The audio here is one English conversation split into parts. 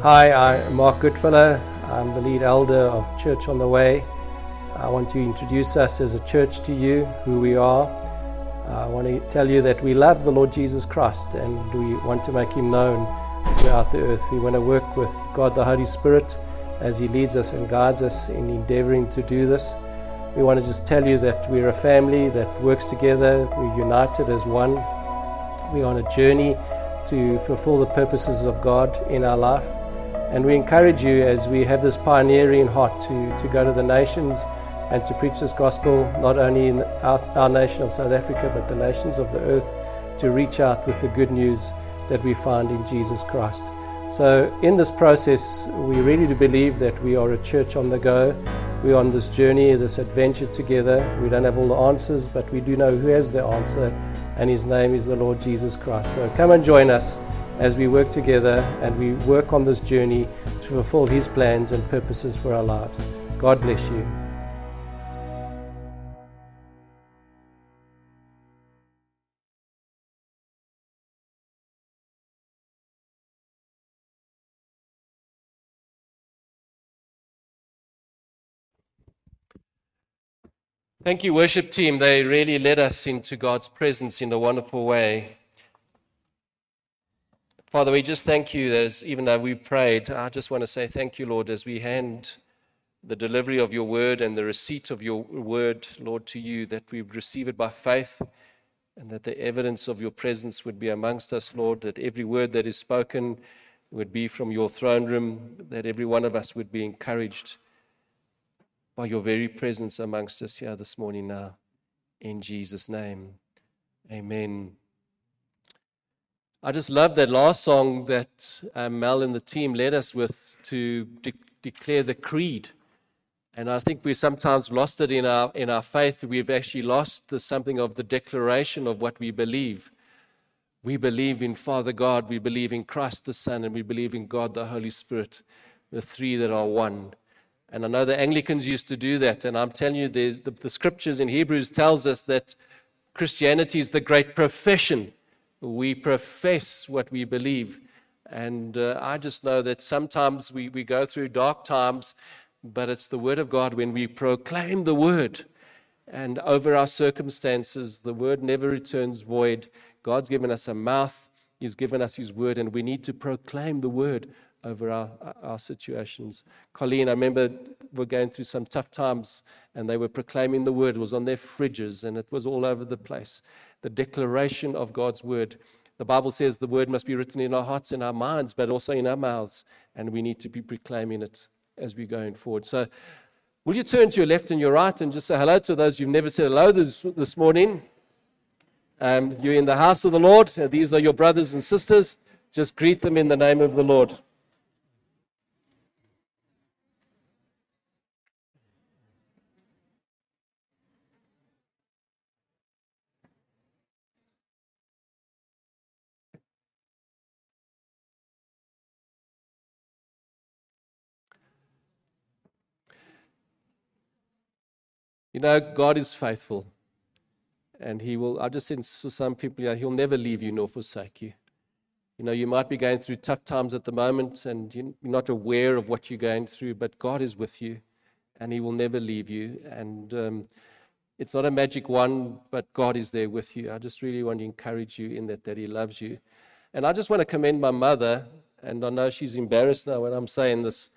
Hi, I'm Mark Goodfellow. I'm the lead elder of Church on the Way. I want to introduce us as a church to you, who we are. I want to tell you that we love the Lord Jesus Christ and we want to make Him known throughout the earth. We want to work with God the Holy Spirit as He leads us and guides us in endeavoring to do this. We want to just tell you that we're a family that works together. We're united as one. We're on a journey to fulfill the purposes of God in our life. And we encourage you, as we have this pioneering heart, to go to the nations and to preach this gospel, not only in our nation of South Africa, but the nations of the earth, to reach out with the good news that we find in Jesus Christ. So in this process, we really do believe that we are a church on the go. We're on this journey, this adventure together. We don't have all the answers, but we do know who has the answer, and His name is the Lord Jesus Christ. So come and join us as we work together and we work on this journey to fulfill His plans and purposes for our lives. God bless you. Thank you, worship team. They really led us into God's presence in a wonderful way. Father, we just thank you that even though we prayed, I just want to say thank you, Lord, as we hand the delivery of your word and the receipt of your word, Lord, to you, that we receive it by faith and that the evidence of your presence would be amongst us, Lord, that every word that is spoken would be from your throne room, that every one of us would be encouraged by your very presence amongst us here this morning now. In Jesus' name, amen. I just love that last song that Mel and the team led us with to declare the creed. And I think we sometimes lost it in our faith. We've actually lost something of the declaration of what we believe. We believe in Father God, we believe in Christ the Son, and we believe in God the Holy Spirit, the three that are one. And I know the Anglicans used to do that, and I'm telling you, the scriptures in Hebrews tells us that Christianity is the great profession. We profess what we believe. And I just know that sometimes we go through dark times, but it's the Word of God when we proclaim the Word. And over our circumstances, the Word never returns void. God's given us a mouth, He's given us His Word, and we need to proclaim the Word over our situations. Colleen, I remember we're going through some tough times, and they were proclaiming the Word. It was on their fridges, and it was all over the place. The declaration of God's Word. The Bible says the Word must be written in our hearts and our minds, but also in our mouths, and we need to be proclaiming it as we're going forward. So will you turn to your left and your right and just say hello to those you've never said hello this morning? You're in the house of the Lord. These are your brothers and sisters. Just greet them in the name of the Lord. You know, God is faithful, and He will, I just sense for some people, He'll never leave you nor forsake you. You know, you might be going through tough times at the moment, and you're not aware of what you're going through, but God is with you, and He will never leave you. And it's not a magic wand, but God is there with you. I just really want to encourage you in that He loves you. And I just want to commend my mother, and I know she's embarrassed now when I'm saying this.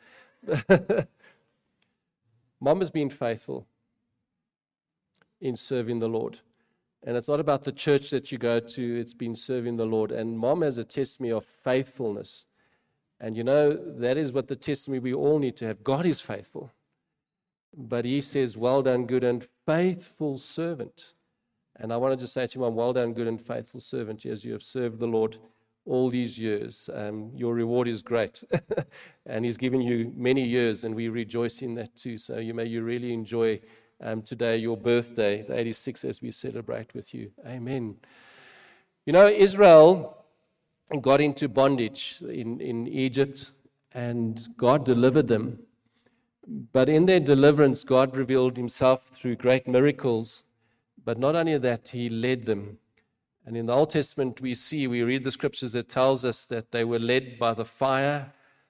Mom has been faithful in serving the Lord. And it's not about the church that you go to, it's been serving the Lord. And Mom has a testimony of faithfulness. And you know, that is what the testimony we all need to have. God is faithful. But He says, well done, good and faithful servant. And I wanted to say to Mom, well done, good and faithful servant, as you have served the Lord all these years. Your reward is great. And He's given you many years, and we rejoice in that too. So you really enjoy today, your birthday, the 86, as we celebrate with you. Amen. You know, Israel got into bondage in Egypt, and God delivered them. But in their deliverance, God revealed Himself through great miracles. But not only that, He led them. And in the Old Testament, we read the scriptures that tells us that they were led by the fire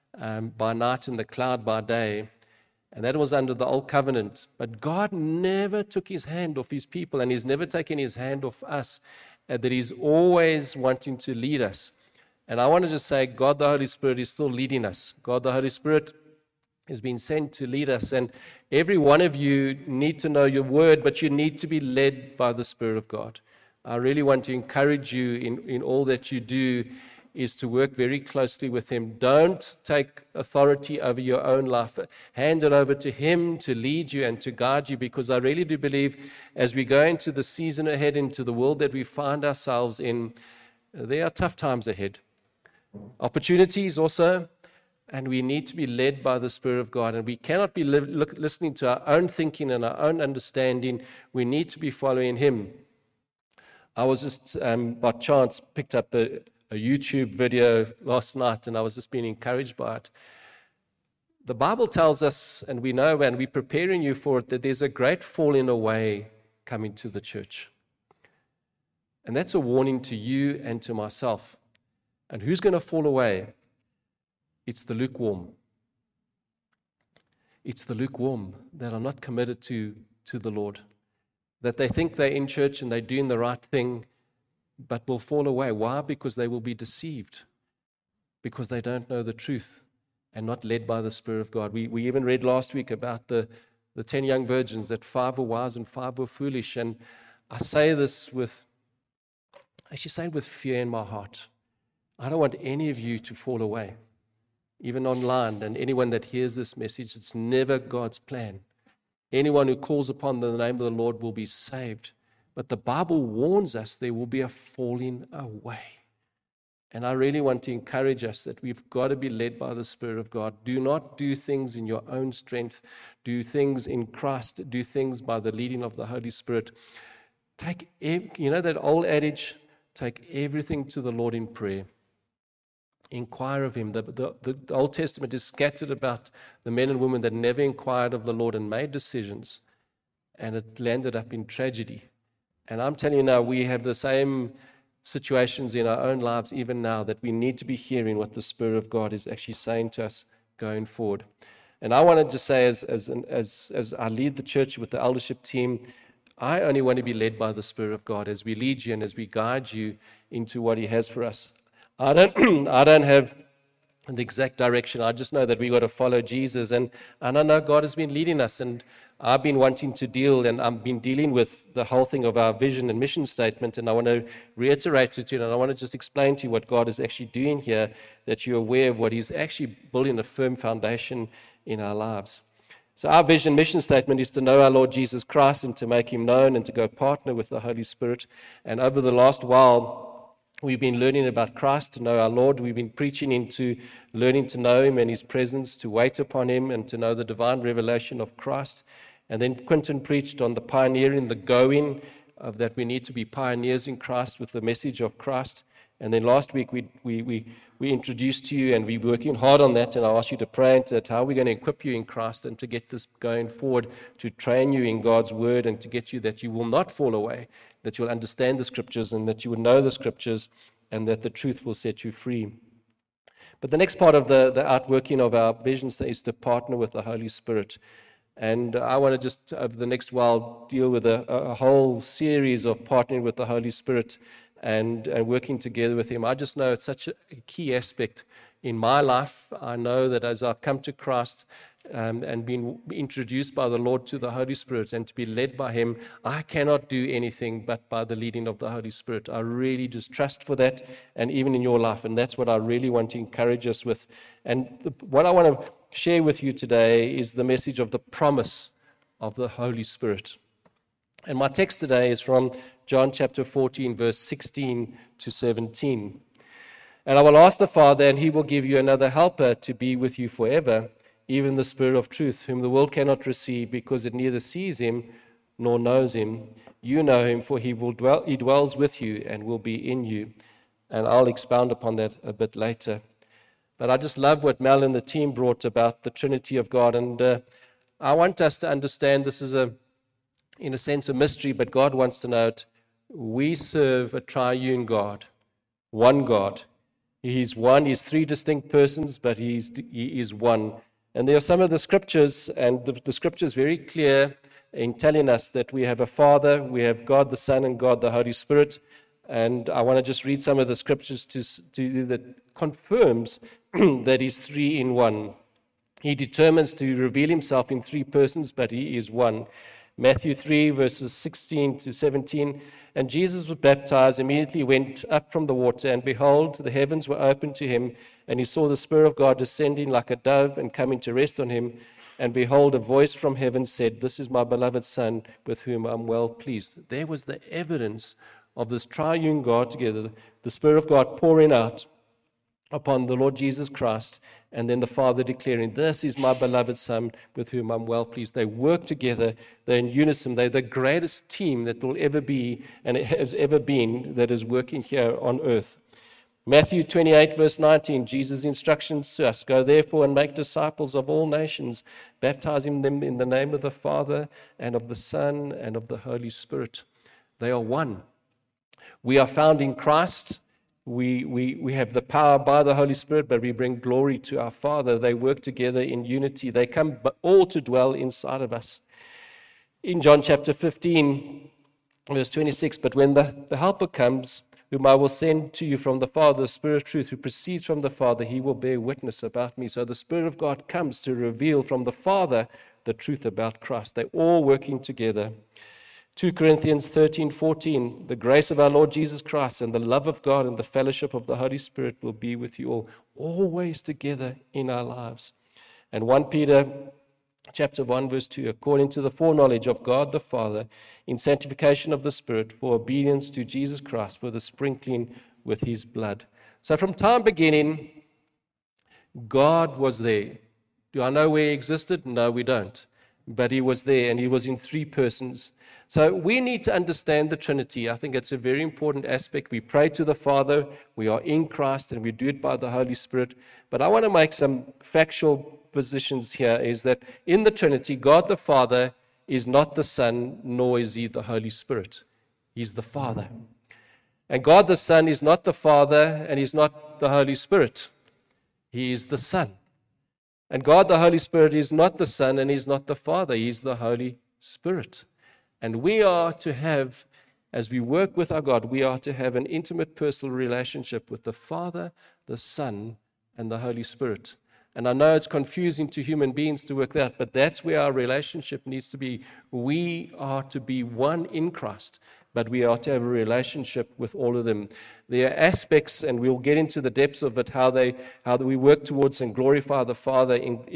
by night and the cloud by day. And that was under the old covenant. But God never took his hand off his people, and he's never taken his hand off us, that he's always wanting to lead us. And I want to just say, God the Holy Spirit is still leading us. God the Holy Spirit has been sent to lead us. And every one of you need to know your word, but you need to be led by the Spirit of God. I really want to encourage you in all that you do is to work very closely with him. Don't take authority over your own life. Hand it over to him to lead you and to guide you, because I really do believe as we go into the season ahead, into the world that we find ourselves in, there are tough times ahead. Opportunities also, and we need to be led by the Spirit of God, and we cannot be listening to our own thinking and our own understanding. We need to be following him. I was just, by chance, picked up a YouTube video last night, and I was just being encouraged by it. The Bible tells us, and we know, and we're preparing you for it, that there's a great falling away coming to the church. And that's a warning to you and to myself. And who's going to fall away? It's the lukewarm. It's the lukewarm that are not committed to the Lord. That they think they're in church and they're doing the right thing, but will fall away. Why? Because they will be deceived. Because they don't know the truth and not led by the Spirit of God. We even read last week about the 10 young virgins, that 5 were wise and 5 were foolish. And I say this with fear in my heart. I don't want any of you to fall away, even online, and anyone that hears this message. It's never God's plan. Anyone who calls upon the name of the Lord will be saved. But the Bible warns us there will be a falling away. And I really want to encourage us that we've got to be led by the Spirit of God. Do not do things in your own strength. Do things in Christ. Do things by the leading of the Holy Spirit. You know that old adage, take everything to the Lord in prayer. Inquire of him. The Old Testament is scattered about the men and women that never inquired of the Lord and made decisions, and it landed up in tragedy. And I'm telling you now, we have the same situations in our own lives even now, that we need to be hearing what the Spirit of God is actually saying to us going forward. And I wanted to say, as I lead the church with the eldership team, I only want to be led by the Spirit of God as we lead you and as we guide you into what he has for us. I don't have the exact direction. I just know that we've got to follow Jesus. And I know God has been leading us. And I've been wanting to deal, and I've been dealing with the whole thing of our vision and mission statement. And I want to reiterate it to you. And I want to just explain to you what God is actually doing here, that you're aware of what he's actually building a firm foundation in our lives. So our vision mission statement is to know our Lord Jesus Christ and to make him known and to go partner with the Holy Spirit. And over the last while, we've been learning about Christ, to know our Lord. We've been preaching into learning to know him and his presence, to wait upon him and to know the divine revelation of Christ. And then Quentin preached on the pioneering, the going, of that we need to be pioneers in Christ with the message of Christ. And then last week we introduced to you, and we're working hard on that, and I asked you to pray into that, how are we going to equip you in Christ and to get this going forward, to train you in God's word and to get you that you will not fall away, that you'll understand the scriptures and that you will know the scriptures and that the truth will set you free. But the next part of the outworking of our vision is to partner with the Holy Spirit. And I want to just, over the next while, deal with a whole series of partnering with the Holy Spirit and working together with him. I just know it's such a key aspect in my life. I know that as I've come to Christ and been introduced by the Lord to the Holy Spirit and to be led by him, I cannot do anything but by the leading of the Holy Spirit. I really just trust for that, and even in your life. And that's what I really want to encourage us with. And what I want to share with you today is the message of the promise of the Holy Spirit. And my text today is from John chapter 14, verse 16 to 17. And I will ask the Father, and he will give you another helper to be with you forever, even the Spirit of truth, whom the world cannot receive, because it neither sees him nor knows him. You know him, for he dwells with you and will be in you. And I'll expound upon that a bit later. But I just love what Mel and the team brought about the Trinity of God. And I want us to understand this is in a sense, a mystery, but God wants to know it. We serve a triune God, one God, He's one. He's three distinct persons, but he is one. And there are some of the scriptures, and the scripture is very clear in telling us that we have a Father, we have God the Son, and God the Holy Spirit. And I want to just read some of the scriptures to that confirms that he's three in one. He determines to reveal himself in three persons, but he is one. Matthew 3, verses 16 to 17. And Jesus was baptized, immediately went up from the water, and behold, the heavens were opened to him, and he saw the Spirit of God descending like a dove and coming to rest on him. And behold, a voice from heaven said, "This is my beloved Son, with whom I'm well pleased." There was the evidence of this triune God together, the Spirit of God pouring out upon the Lord Jesus Christ, and then the Father declaring, "This is my beloved Son, with whom I'm well pleased." They work together, they're in unison, they're the greatest team that will ever be, and it has ever been, that is working here on earth. Matthew 28, verse 19, Jesus' instructions to us: "Go therefore and make disciples of all nations, baptizing them in the name of the Father, and of the Son, and of the Holy Spirit." They are one. We are found in Christ. We have the power by the Holy Spirit, but we bring glory to our Father. They work together in unity. They come all to dwell inside of us. In John chapter 15, verse 26, "But when the Helper comes, whom I will send to you from the Father, the Spirit of truth, who proceeds from the Father, he will bear witness about me." So the Spirit of God comes to reveal from the Father the truth about Christ. They're all working together. 2 Corinthians 13:14, "The grace of our Lord Jesus Christ and the love of God and the fellowship of the Holy Spirit will be with you all," always together in our lives. And 1 Peter chapter 1, verse 2, "According to the foreknowledge of God the Father, in sanctification of the Spirit, for obedience to Jesus Christ, for the sprinkling with his blood." So from time beginning, God was there. Do I know where he existed? No, we don't. But he was there, and he was in three persons. So we need to understand the Trinity. I think it's a very important aspect. We pray to the Father, we are in Christ, and we do it by the Holy Spirit. But I want to make some factual positions here, is that in the Trinity, God the Father is not the Son, nor is he the Holy Spirit. He's the Father. And God the Son is not the Father, and he's not the Holy Spirit. He is the Son. And God the Holy Spirit is not the Son, and he's not the Father. He's the Holy Spirit. And we are to have, as we work with our God, we are to have an intimate personal relationship with the Father, the Son, and the Holy Spirit. And I know it's confusing to human beings to work that, but that's where our relationship needs to be. We are to be one in Christ, but we are to have a relationship with all of them. There are aspects, and we'll get into the depths of it, how we work towards and glorify the Father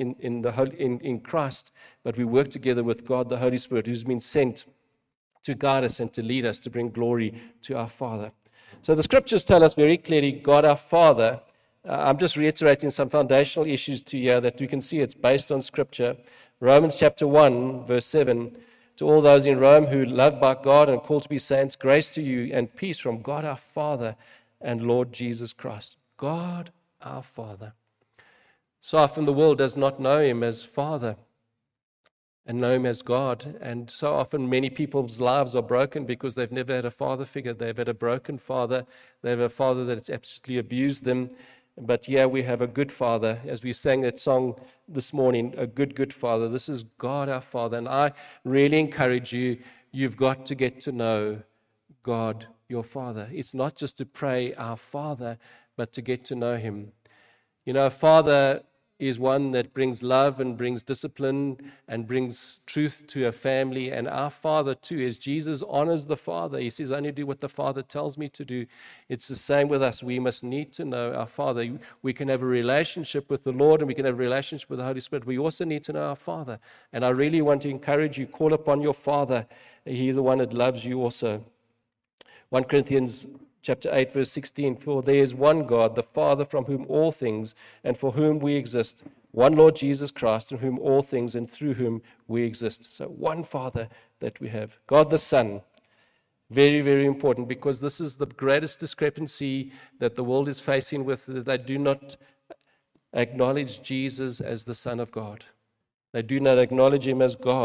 in Christ, but we work together with God, the Holy Spirit, who's been sent to guide us and to lead us, to bring glory to our Father. So the scriptures tell us very clearly, God our Father. I'm just reiterating some foundational issues to you that we can see it's based on Scripture. Romans chapter 1, verse 7, "To all those in Rome who love by God and called to be saints, grace to you and peace from God our Father and Lord Jesus Christ." God our Father. So often the world does not know him as Father and know him as God. And so often many people's lives are broken because they've never had a father figure. They've had a broken father. They have a father that's absolutely abused them. But yeah, we have a good Father. As we sang that song this morning, a good, good Father. This is God our Father. And I really encourage you, you've got to get to know God your Father. It's not just to pray our Father, but to get to know him. You know, a father is one that brings love and brings discipline and brings truth to a family. And our Father too, as Jesus honors the Father, he says, "Only do what the Father tells me to do." It's the same with us. We must need to know our Father. We can have a relationship with the Lord, and we can have a relationship with the Holy Spirit. We also need to know our Father. And I really want to encourage you, call upon your Father. He's the one that loves you also. 1 Corinthians chapter 8, verse 16, "For there is one God, the Father, from whom all things and for whom we exist, one Lord Jesus Christ, in whom all things and through whom we exist." So one Father that we have. God the Son. Very, very important, because this is the greatest discrepancy that the world is facing with. They do not acknowledge Jesus as the Son of God. They do not acknowledge him as God.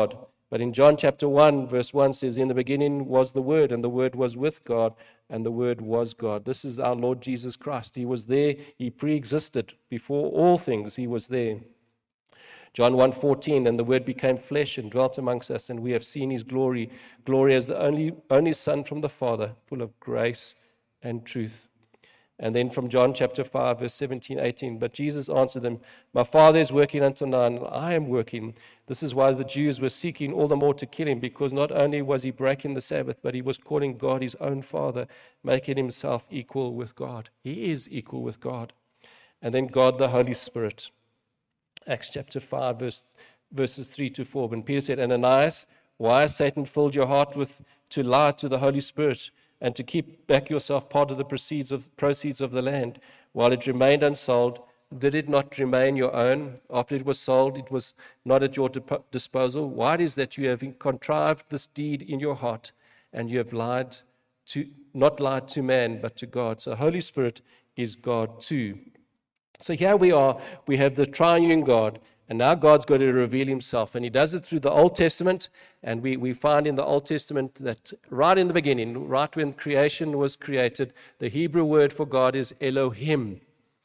But in John chapter 1, verse 1 says, in the beginning was the Word, and the Word was with God, and the Word was God. This is our Lord Jesus Christ. He was there. He pre-existed. Before all things, he was there. John 1:14, and the Word became flesh and dwelt amongst us, and we have seen his glory, glory as the only Son from the Father, full of grace and truth. And then from John chapter 5, verse 17, 18, but Jesus answered them, my Father is working until now, and I am working. This is why the Jews were seeking all the more to kill him, because not only was he breaking the Sabbath, but he was calling God his own Father, making himself equal with God. He is equal with God. And then God the Holy Spirit. Acts chapter 5, verses 3 to 4. When Peter said, Ananias, why has Satan filled your heart to lie to the Holy Spirit and to keep back yourself part of the proceeds of the land while it remained unsold? Did it not remain your own? After it was sold, it was not at your disposal. Why it is that you have contrived this deed in your heart, and you have not lied to man, but to God? So Holy Spirit is God too. So here we are, we have the triune God, and now God's got to reveal himself, and he does it through the Old Testament, and we find in the Old Testament that right in the beginning, right when creation was created, the Hebrew word for God is Elohim.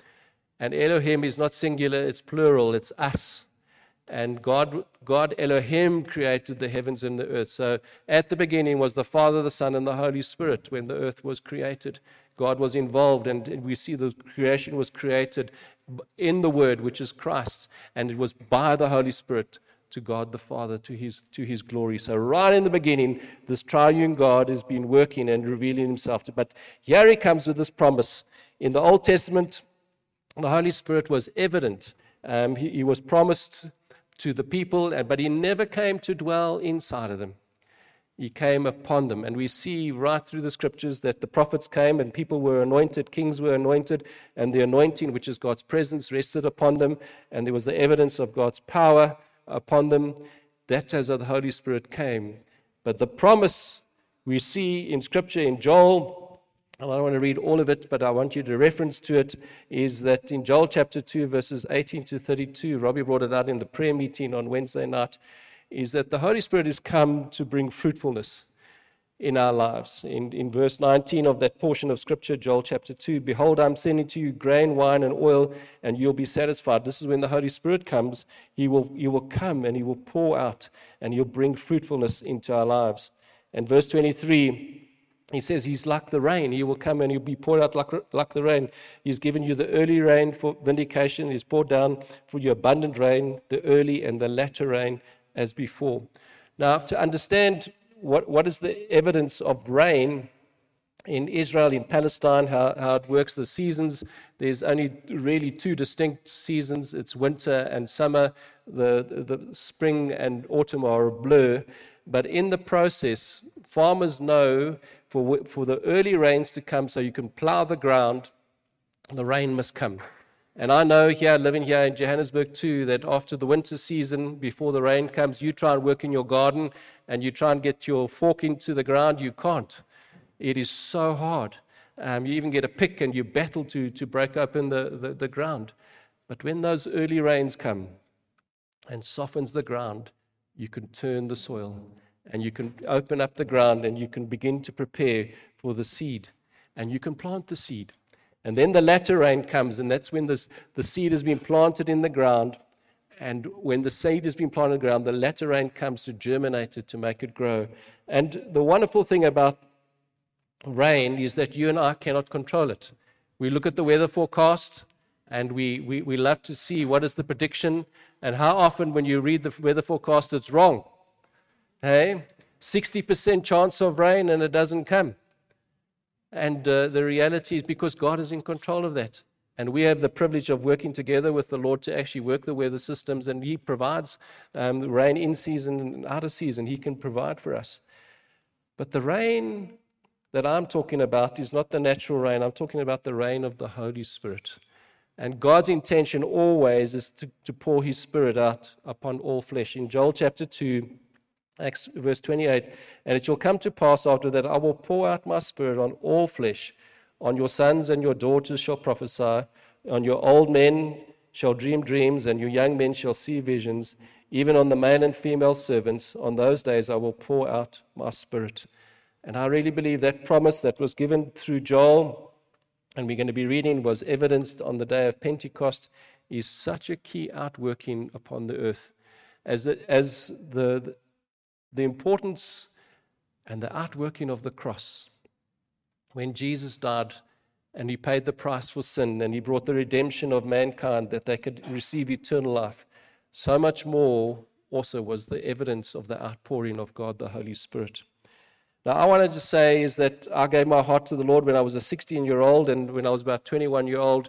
And Elohim is not singular, it's plural, it's us. And God Elohim created the heavens and the earth. So at the beginning was the Father, the Son, and the Holy Spirit when the earth was created. God was involved, and we see the creation was created in the Word, which is Christ, and it was by the Holy Spirit to God the Father, to his glory. So right in the beginning, this triune God has been working and revealing himself. But here he comes with this promise. In the Old Testament, the Holy Spirit was evident. He was promised to the people, but he never came to dwell inside of them. He came upon them. And we see right through the scriptures that the prophets came and people were anointed, kings were anointed, and the anointing, which is God's presence, rested upon them. And there was the evidence of God's power upon them. That as the Holy Spirit came. But the promise we see in scripture in Joel, and I don't want to read all of it, but I want you to reference to it, is that in Joel chapter 2, verses 18 to 32, Robbie brought it out in the prayer meeting on Wednesday night, is that the Holy Spirit has come to bring fruitfulness in our lives. In verse 19 of that portion of Scripture, Joel chapter 2, behold, I'm sending to you grain, wine, and oil, and you'll be satisfied. This is when the Holy Spirit comes. He will come and he will pour out, and he'll bring fruitfulness into our lives. And verse 23, he says he's like the rain. He will come and he'll be poured out like the rain. He's given you the early rain for vindication. He's poured down for you abundant rain, the early and the latter rain, as before. Now, to understand what is the evidence of rain in Israel, in Palestine, how it works, the seasons, there's only really two distinct seasons. It's winter and summer. The spring and autumn are a blur. But in the process, farmers know for the early rains to come so you can plow the ground, the rain must come. And I know here, living here in Johannesburg too, that after the winter season, before the rain comes, you try and work in your garden and you try and get your fork into the ground, you can't. It is so hard. You even get a pick and you battle to break open the ground. But when those early rains come and softens the ground, you can turn the soil and you can open up the ground and you can begin to prepare for the seed. And you can plant the seed. And then the latter rain comes, and that's when the seed has been planted in the ground. And when the seed has been planted in the ground, the latter rain comes to germinate it, to make it grow. And the wonderful thing about rain is that you and I cannot control it. We look at the weather forecast, and we love to see what is the prediction, and how often when you read the weather forecast, it's wrong. Hey, 60% chance of rain, and it doesn't come. And the reality is because God is in control of that. And we have the privilege of working together with the Lord to actually work the weather systems, and he provides the rain in season and out of season. He can provide for us. But the rain that I'm talking about is not the natural rain. I'm talking about the rain of the Holy Spirit. And God's intention always is to pour his Spirit out upon all flesh. In Joel chapter 2, Acts verse 28, and it shall come to pass after that I will pour out my Spirit on all flesh. On your sons and your daughters shall prophesy. On your old men shall dream dreams, and your young men shall see visions, even on the male and female servants. On those days I will pour out my Spirit. And I really believe that promise that was given through Joel, and we're going to be reading, was evidenced on the day of Pentecost, is such a key outworking upon the earth. As the importance and the outworking of the cross, when Jesus died and he paid the price for sin and he brought the redemption of mankind that they could receive eternal life, so much more also was the evidence of the outpouring of God, the Holy Spirit. Now, I wanted to say is that I gave my heart to the Lord when I was a 16-year-old, and when I was about 21-year-old,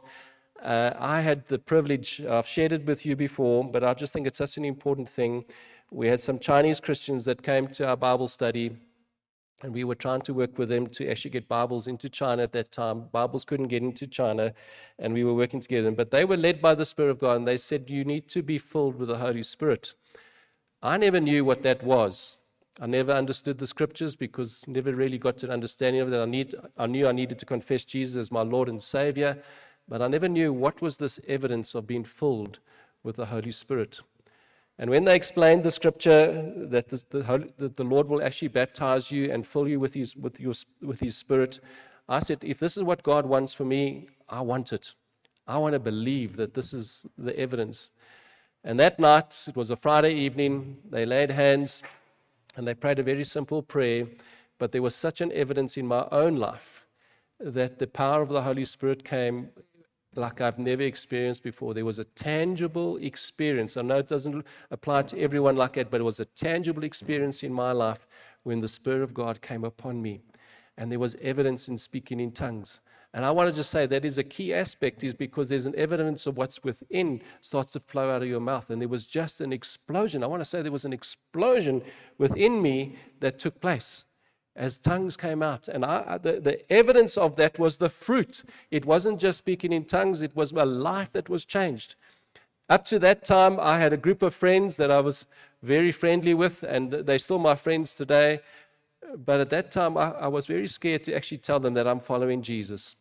I had the privilege, I've shared it with you before, but I just think it's such an important thing. We had some Chinese Christians that came to our Bible study, and we were trying to work with them to actually get Bibles into China at that time. Bibles couldn't get into China, and we were working together. But they were led by the Spirit of God, and they said, you need to be filled with the Holy Spirit. I never knew what that was. I never understood the Scriptures because never really got to an understanding of that. I knew I needed to confess Jesus as my Lord and Savior, but I never knew what was this evidence of being filled with the Holy Spirit. And when they explained the Scripture that the Lord will actually baptize you and fill you with His Spirit, I said, if this is what God wants for me, I want it. I want to believe that this is the evidence. And that night, it was a Friday evening, they laid hands and they prayed a very simple prayer, but there was such an evidence in my own life that the power of the Holy Spirit came like I've never experienced before. There was a tangible experience. I know it doesn't apply to everyone like that, but it was a tangible experience in my life when the Spirit of God came upon me. And there was evidence in speaking in tongues. And I want to just say that is a key aspect, is because there's an evidence of what's within starts to flow out of your mouth. And there was just an explosion. I want to say there was an explosion within me that took place as tongues came out. And the evidence of that was the fruit. It wasn't just speaking in tongues, it was my life that was changed. Up to that time, I had a group of friends that I was very friendly with, and they're still my friends today. But at that time, I was very scared to actually tell them that I'm following Jesus.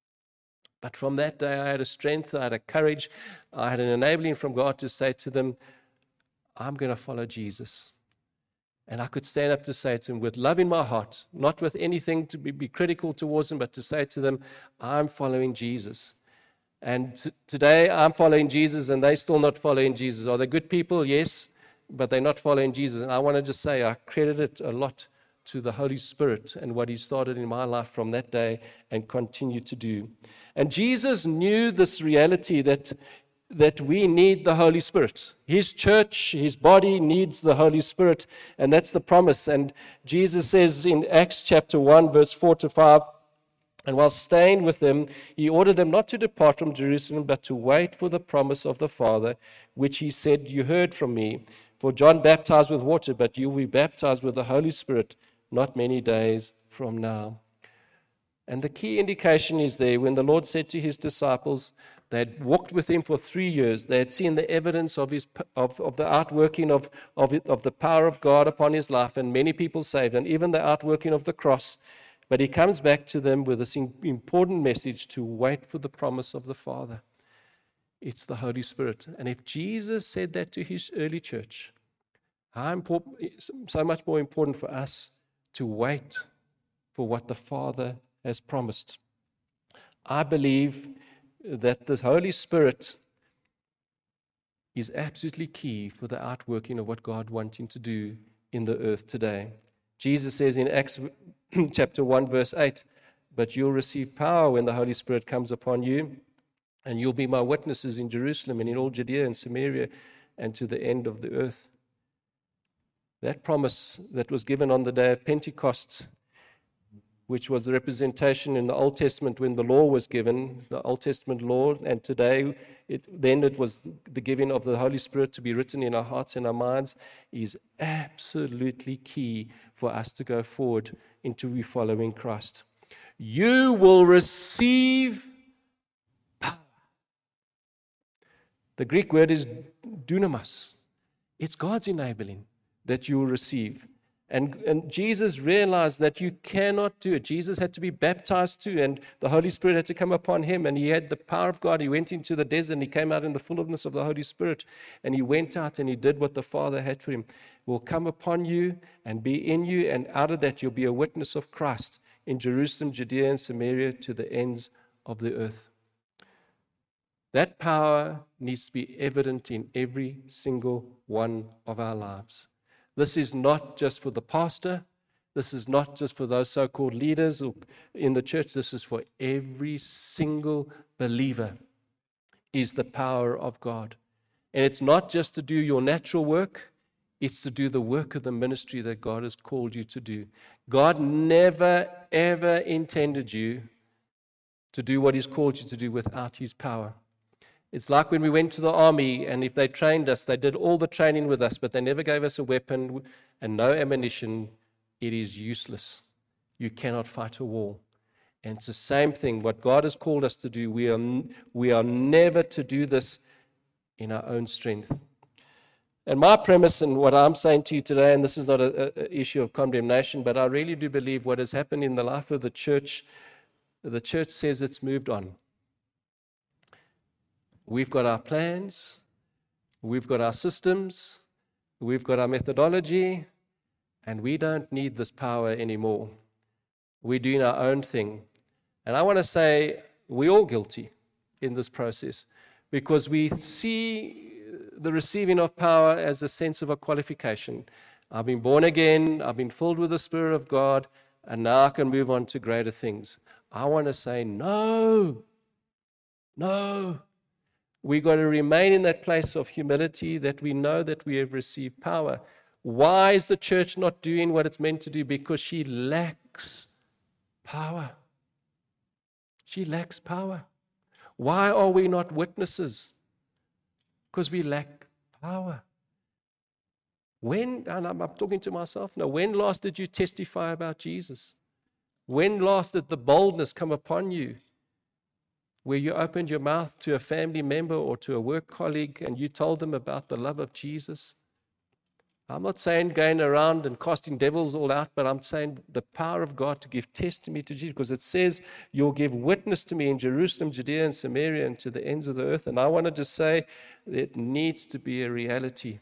But from that day, I had a strength, I had a courage, I had an enabling from God to say to them, I'm going to follow Jesus. And I could stand up to say to them with love in my heart, not with anything to be critical towards them, but to say to them, I'm following Jesus. And today I'm following Jesus and they're still not following Jesus. Are they good people? Yes, but they're not following Jesus. And I want to just say I credit it a lot to the Holy Spirit and what He started in my life from that day and continue to do. And Jesus knew this reality that we need the Holy Spirit. His church, His body needs the Holy Spirit, and that's the promise. And Jesus says in Acts chapter 1, verse 4 to 5, and while staying with them, He ordered them not to depart from Jerusalem, but to wait for the promise of the Father, which He said, you heard from me. For John baptized with water, but you will be baptized with the Holy Spirit not many days from now. And the key indication is there when the Lord said to His disciples, they had walked with Him for 3 years. They had seen the evidence of the outworking of the power of God upon His life, and many people saved, and even the outworking of the cross. But He comes back to them with this important message to wait for the promise of the Father. It's the Holy Spirit. And if Jesus said that to His early church, how important, so much more important for us to wait for what the Father has promised. I believe that the Holy Spirit is absolutely key for the outworking of what God wanting to do in the earth today. Jesus says in Acts chapter 1, verse 8, but you'll receive power when the Holy Spirit comes upon you, and you'll be my witnesses in Jerusalem and in all Judea and Samaria and to the end of the earth. That promise that was given on the day of Pentecost, which was the representation in the Old Testament when the law was given, the Old Testament law, and today it was the giving of the Holy Spirit to be written in our hearts and our minds, is absolutely key for us to go forward into following Christ. You will receive power. The Greek word is dunamis. It's God's enabling that you will receive. And Jesus realized that you cannot do it. Jesus had to be baptized too, and the Holy Spirit had to come upon him, and he had the power of God. He went into the desert, and he came out in the fullness of the Holy Spirit, and he went out and he did what the Father had for him. Will come upon you and be in you, and out of that you'll be a witness of Christ in Jerusalem, Judea, and Samaria to the ends of the earth. That power needs to be evident in every single one of our lives. This is not just for the pastor. This is not just for those so-called leaders in the church. This is for every single believer, is the power of God. And it's not just to do your natural work. It's to do the work of the ministry that God has called you to do. God never, ever intended you to do what He's called you to do without His power. It's like when we went to the army, and if they trained us, they did all the training with us, but they never gave us a weapon and no ammunition. It is useless. You cannot fight a war. And it's the same thing. What God has called us to do, we are never to do this in our own strength. And my premise and what I'm saying to you today, and this is not an issue of condemnation, but I really do believe what has happened in the life of the church says it's moved on. We've got our plans, we've got our systems, we've got our methodology, and we don't need this power anymore. We're doing our own thing. And I want to say we're all guilty in this process, because we see the receiving of power as a sense of a qualification. I've been born again, I've been filled with the Spirit of God, and now I can move on to greater things. I want to say no. We've got to remain in that place of humility that we know that we have received power. Why is the church not doing what it's meant to do? Because she lacks power. She lacks power. Why are we not witnesses? Because we lack power. And I'm talking to myself now, when last did you testify about Jesus? When last did the boldness come upon you, where you opened your mouth to a family member or to a work colleague and you told them about the love of Jesus? I'm not saying going around and casting devils all out, but I'm saying the power of God to give testimony to Jesus, because it says you'll give witness to me in Jerusalem, Judea, and Samaria, and to the ends of the earth. And I wanted to say it needs to be a reality.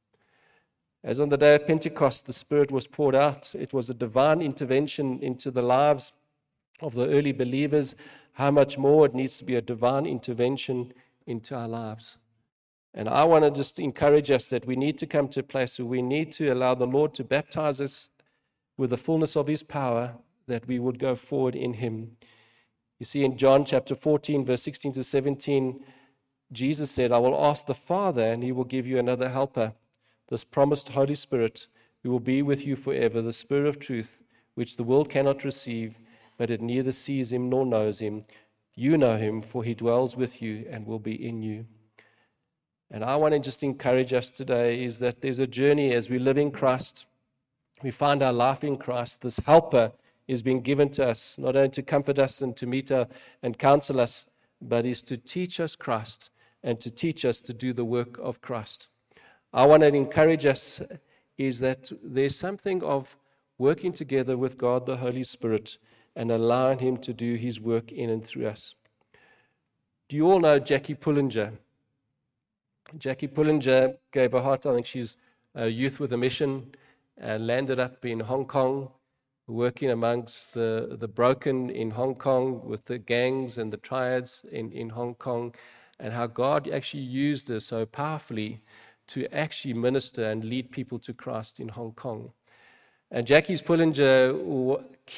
As on the day of Pentecost, the Spirit was poured out. It was a divine intervention into the lives of the early believers. How much more it needs to be a divine intervention into our lives. And I want to just encourage us that we need to come to a place where we need to allow the Lord to baptize us with the fullness of His power, that we would go forward in Him. You see, in John chapter 14, verse 16 to 17, Jesus said, I will ask the Father, and He will give you another helper, this promised Holy Spirit, who will be with you forever, the Spirit of truth, which the world cannot receive, but it neither sees Him nor knows Him. You know Him, for He dwells with you and will be in you. And I want to just encourage us today is that there's a journey as we live in Christ. We find our life in Christ. This helper is being given to us, not only to comfort us and to meet us and counsel us, but is to teach us Christ and to teach us to do the work of Christ. I want to encourage us is that there's something of working together with God, the Holy Spirit, and allowing Him to do His work in and through us. Do you all know Jackie Pullinger? Jackie Pullinger gave her heart. I think she's a youth with a mission and landed up in Hong Kong, working amongst the broken in Hong Kong with the gangs and the triads in Hong Kong, and how God actually used her so powerfully to actually minister and lead people to Christ in Hong Kong. And Jackie's Pullinger,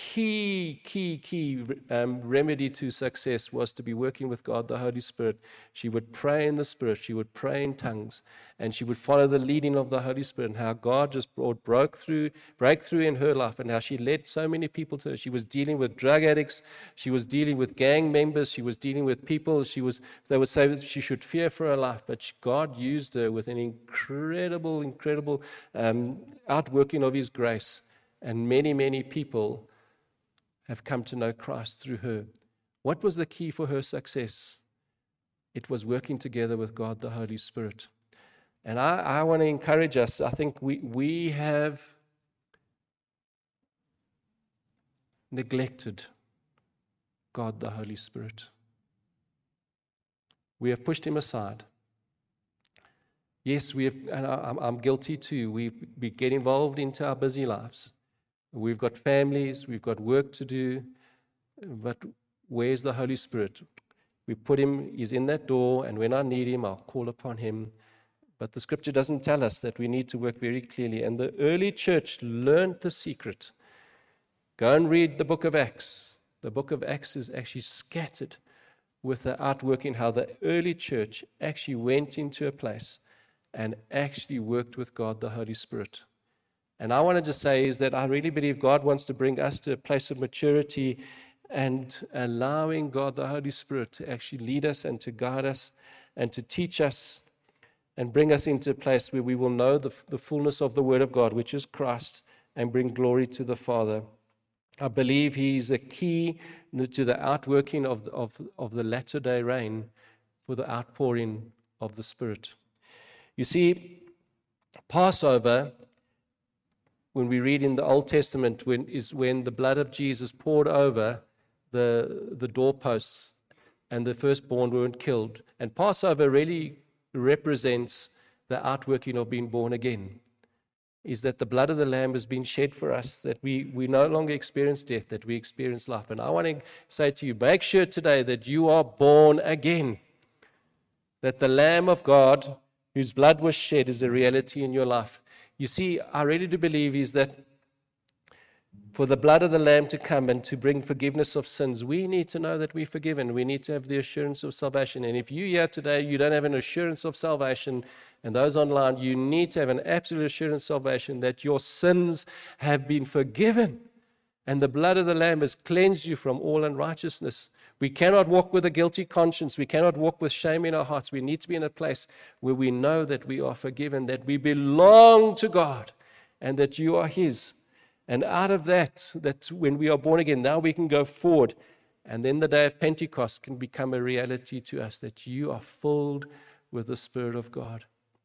key remedy to success was to be working with God, the Holy Spirit. She would pray in the Spirit. She would pray in tongues. And she would follow the leading of the Holy Spirit, and how God just brought breakthrough in her life, and how she led so many people to her. She was dealing with drug addicts. She was dealing with gang members. She was dealing with people. They would say that she should fear for her life, but God used her with an incredible outworking of His grace. And many, many people have come to know Christ through her. What was the key for her success? It was working together with God, the Holy Spirit. And I want to encourage us. I think we have neglected God the Holy Spirit. We have pushed him aside. Yes, we have, and I'm guilty too. We get involved into our busy lives. We've got families, we've got work to do, but where's the Holy Spirit? We put him, he's in that door, and when I need him, I'll call upon him. But the scripture doesn't tell us that we need to work very clearly. And the early church learned the secret. Go and read the book of Acts. The book of Acts is actually scattered with the outworking, how the early church actually went into a place and actually worked with God, the Holy Spirit. And I wanted to say is that I really believe God wants to bring us to a place of maturity and allowing God, the Holy Spirit, to actually lead us and to guide us and to teach us and bring us into a place where we will know the fullness of the Word of God, which is Christ, and bring glory to the Father. I believe He's a key to the outworking of the latter day rain for the outpouring of the Spirit. You see, Passover, when we read in the Old Testament, is when the blood of Jesus poured over the doorposts and the firstborn weren't killed. And Passover really represents the outworking of being born again. Is that the blood of the Lamb has been shed for us, that we no longer experience death, that we experience life. And I want to say to you, make sure today that you are born again, that the Lamb of God, whose blood was shed, is a reality in your life. You see, I really do believe is that for the blood of the Lamb to come and to bring forgiveness of sins, we need to know that we're forgiven. We need to have the assurance of salvation. And if you here today, you don't have an assurance of salvation, and those online, you need to have an absolute assurance of salvation that your sins have been forgiven. And the blood of the Lamb has cleansed you from all unrighteousness. We cannot walk with a guilty conscience. We cannot walk with shame in our hearts. We need to be in a place where we know that we are forgiven, that we belong to God, and that you are His. And out of that when we are born again, now we can go forward. And then the day of Pentecost can become a reality to us, that you are filled with the Spirit of God.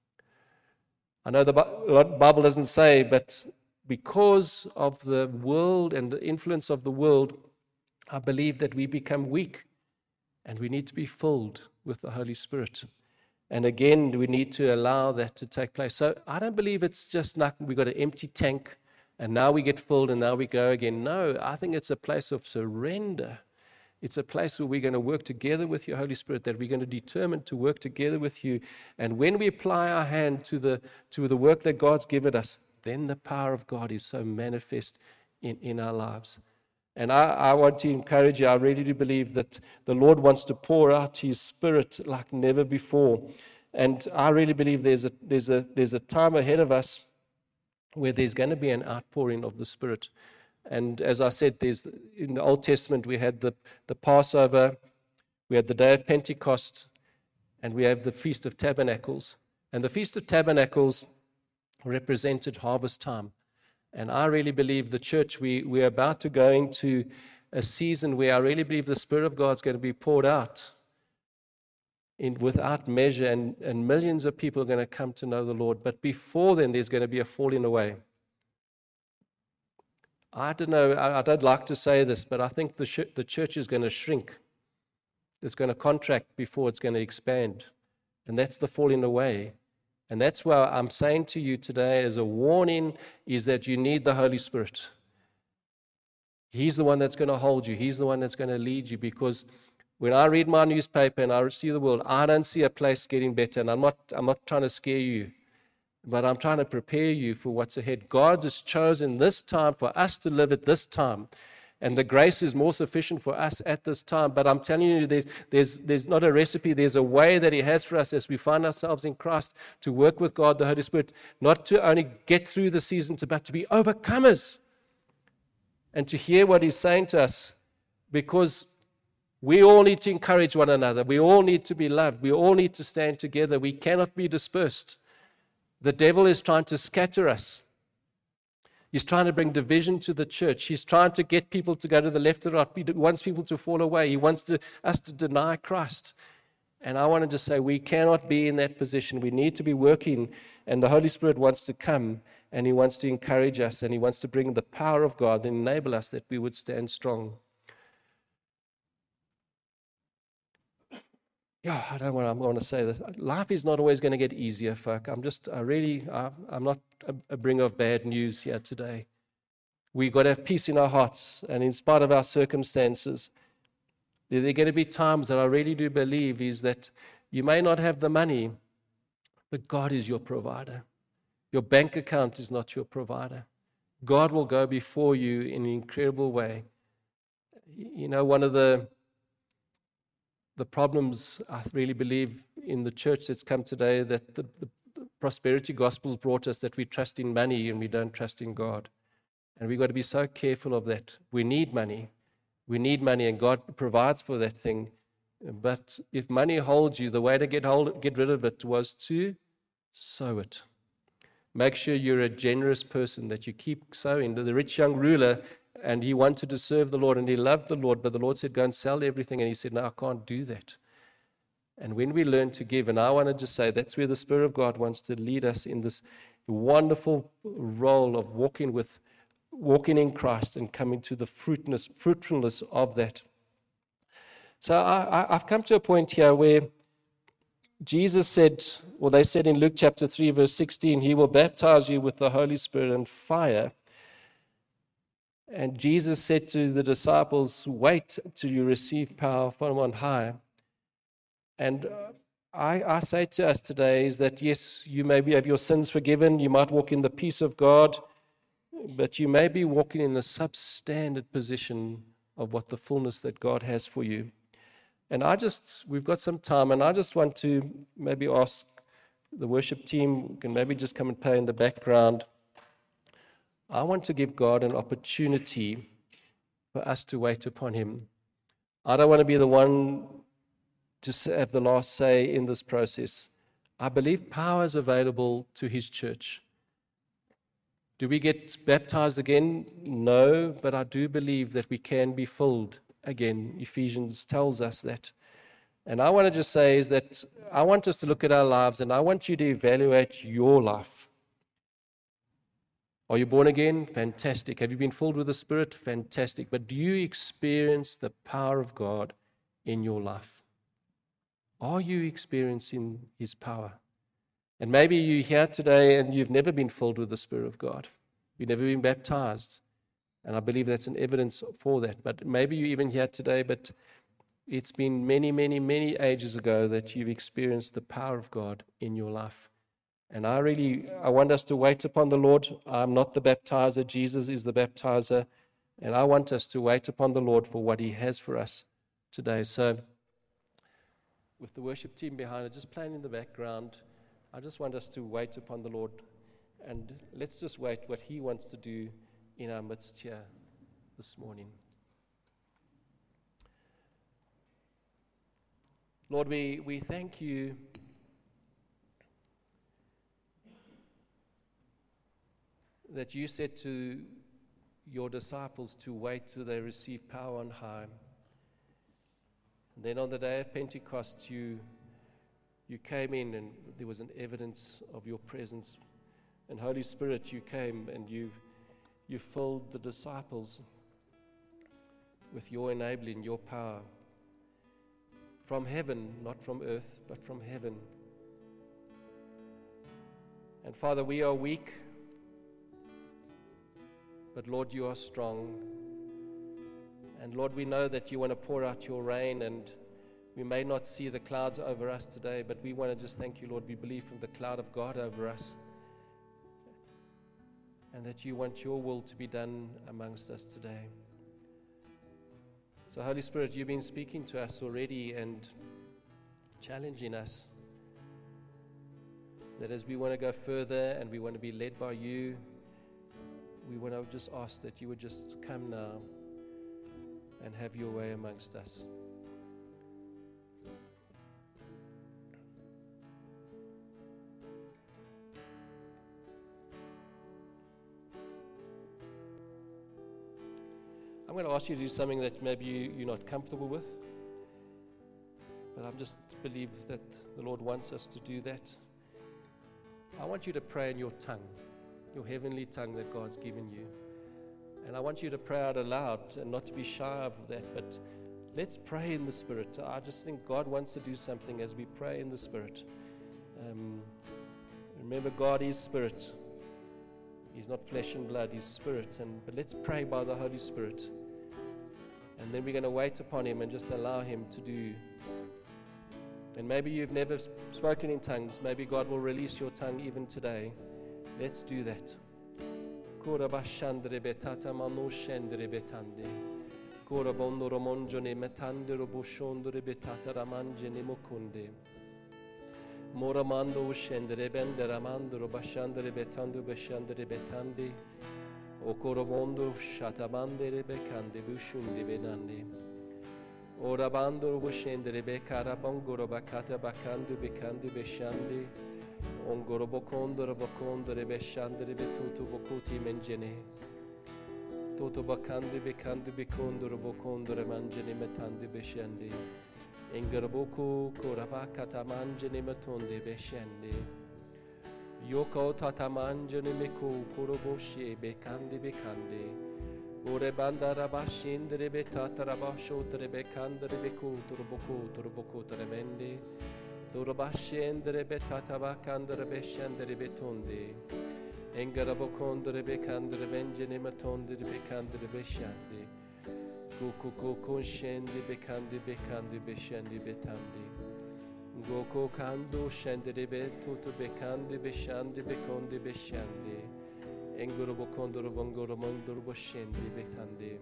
I know the Bible doesn't say, but because of the world and the influence of the world, I believe that we become weak. And we need to be filled with the Holy Spirit. And again, we need to allow that to take place. So I don't believe it's just nothing. We've got an empty tank. And now we get filled and now we go again. No, I think it's a place of surrender. It's a place where we're going to work together with your Holy Spirit, that we're going to determine to work together with you. And when we apply our hand to the work that God's given us, then the power of God is so manifest in our lives. And I want to encourage you, I really do believe that the Lord wants to pour out His Spirit like never before. And I really believe there's a time ahead of us where there's going to be an outpouring of the Spirit. And as I said, in the Old Testament, we had the Passover, we had the day of Pentecost, and we have the Feast of Tabernacles. And the Feast of Tabernacles represented harvest time. And I really believe the church, we're about to go into a season where I really believe the Spirit of God is going to be poured out without measure, and millions of people are going to come to know the Lord. But before then, there's going to be a falling away. I don't know, I don't like to say this, but I think the church is going to shrink. It's going to contract before it's going to expand. And that's the falling away. And that's why I'm saying to you today as a warning is that you need the Holy Spirit. He's the one that's going to hold you. He's the one that's going to lead you, because when I read my newspaper and I see the world, I don't see a place getting better. And I'm not trying to scare you, but I'm trying to prepare you for what's ahead. God has chosen this time for us to live at this time. And the grace is more sufficient for us at this time. But I'm telling you, there's not a recipe. There's a way that He has for us as we find ourselves in Christ to work with God, the Holy Spirit, not to only get through the season, but to be overcomers. And to hear what He's saying to us, because we all need to encourage one another. We all need to be loved. We all need to stand together. We cannot be dispersed. The devil is trying to scatter us. He's trying to bring division to the church. He's trying to get people to go to the left or right. He wants people to fall away. He wants us to deny Christ. And I want to just say we cannot be in that position. We need to be working, and the Holy Spirit wants to come, and He wants to encourage us, and He wants to bring the power of God and enable us that we would stand strong. Yeah, I don't want to say this. Life is not always going to get easier, folk. I'm not a bringer of bad news here today. We've got to have peace in our hearts, and in spite of our circumstances, there are going to be times that I really do believe is that you may not have the money, but God is your provider. Your bank account is not your provider. God will go before you in an incredible way. You know, one of the problems I really believe in the church that's come today, that the prosperity gospel brought us, that we trust in money and we don't trust in God. And we've got to be so careful of that. We need money. We need money, and God provides for that thing. But if money holds you, the way to get rid of it was to sow it. Make sure you're a generous person, that you keep sowing. The rich young ruler, and he wanted to serve the Lord, and he loved the Lord, but the Lord said, go and sell everything. And he said, no, I can't do that. And when we learn to give, and I want to just say that's where the Spirit of God wants to lead us in this wonderful role of walking in Christ and coming to the fruitfulness of that. So I've come to a point here where Jesus said, or they said in Luke chapter 3, verse 16, He will baptize you with the Holy Spirit and fire. And Jesus said to the disciples, wait till you receive power from on high. And I say to us today is that, yes, you maybe have your sins forgiven, you might walk in the peace of God, but you may be walking in a substandard position of what the fullness that God has for you. And we've got some time, and I just want to maybe ask the worship team, can maybe just come and play in the background. I want to give God an opportunity for us to wait upon Him. I don't want to be the one to have the last say in this process. I believe power is available to His church. Do we get baptized again? No, but I do believe that we can be filled again. Ephesians tells us that. And I want to just say is that I want us to look at our lives, and I want you to evaluate your life. Are you born again? Fantastic. Have you been filled with the Spirit? Fantastic. But do you experience the power of God in your life? Are you experiencing His power? And maybe you're here today and you've never been filled with the Spirit of God. You've never been baptized. And I believe that's an evidence for that. But maybe you're even here today, but it's been many, many, many ages ago that you've experienced the power of God in your life. And I want us to wait upon the Lord. I'm not the baptizer. Jesus is the baptizer. And I want us to wait upon the Lord for what He has for us today. So with the worship team behind it, just playing in the background, I just want us to wait upon the Lord, and let's just wait what He wants to do in our midst here this morning. Lord, we thank You that You said to Your disciples to wait till they receive power on high. And then on the day of Pentecost, You came in, and there was an evidence of Your presence. And Holy Spirit, You came and you filled the disciples with Your enabling, Your power. From heaven, not from earth, but from heaven. And Father, we are weak, but Lord, You are strong. And Lord, we know that You want to pour out Your rain, and we may not see the clouds over us today, but we want to just thank You, Lord. We believe from the cloud of God over us, and that You want Your will to be done amongst us today. So Holy Spirit, You've been speaking to us already and challenging us that as we want to go further and we want to be led by You, we want to just ask that You would just come now and have Your way amongst us. I'm going to ask you to do something that maybe you're not comfortable with. but I just believe that the Lord wants us to do that. I want you to pray in your tongue, your heavenly tongue that God's given you. And I want you to pray out aloud and not to be shy of that, but let's pray in the Spirit. I just think God wants to do something as we pray in the Spirit. Remember, God is Spirit. He's not flesh and blood, He's Spirit. But let's pray by the Holy Spirit. And then we're going to wait upon Him and just allow Him to do. And maybe you've never spoken in tongues. Maybe God will release your tongue even today. Let's do that. Kora bashandre betata manu shendre betande. Kora bondoro monjone metandero bushondre betata ramanjene mokunde. Moramando scendere bendere amandro bashandere betando bashandere betandi. O koromondo shatabandere bekande bushundi benandi. Ora bandoro bushendere bekara bongoro bakata bakando bekando beshandi. Ongoro bokondoro bokondore beshandere betutu bokuti menjene. Toto bakande bekando bekondoro bokondore manjene metandi beshandi. Engaraboku korabaka tamanjene matonde beshende. Yoko tatamanjene meku koroboshe bekande bekande. Ore bandara bashindere betata rabashotere bekandere beku turboku tremende. Turabashendere betata bakandere beshendere betonde. Engarabokondere bekandere benjene matonde bekandere beshande. Kuku shendi bekandi beshendi betandi. Goko kando shendere betutu bekandi beshandi bekondi beshandi. Engoro bokondoro bongoro mondoro boshendi betandi.